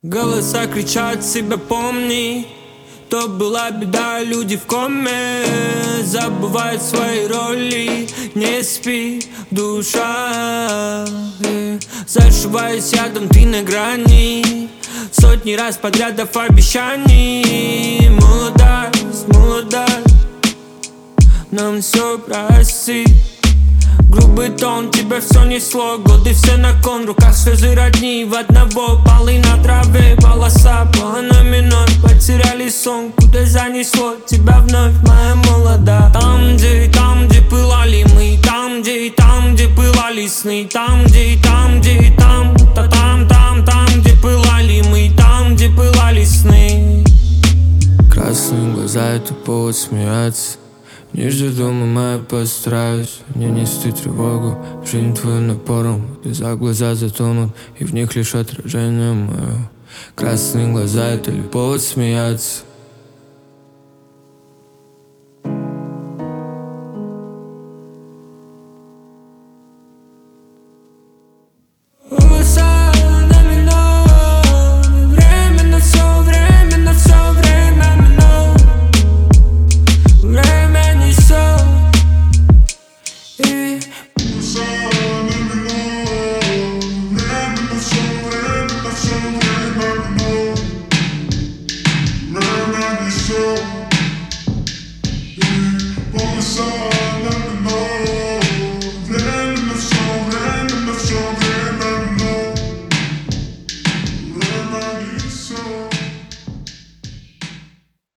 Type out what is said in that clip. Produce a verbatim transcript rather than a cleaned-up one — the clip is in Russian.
Голоса кричат себя, помни, то была беда, люди в коме забывают свои роли. Не спи, душа, э, зашиваясь ядом, ты на грани. Сотни раз подрядов обещаний. Молодость, молодость, нам все прости. Грубый тон, тебя все несло. Годы все на кон, в руках слезы родни. В одного полы на траве, волоса планами ноль. Потеряли сон, куда занесло тебя вновь, моя молода. Там, где, там, где пылали мы. Там, где, там, где пылали сны. Там, где, там, где, там, та там, там, там, где пылали мы. Там, где пылали сны. Красные глаза — это повод смеяться. Не жди дома, моя, постараюсь не нести тревогу. Жизнь твою напором, глаза глаза затонут, и в них лишь отражение мое. Красные глаза — это ли повод смеяться?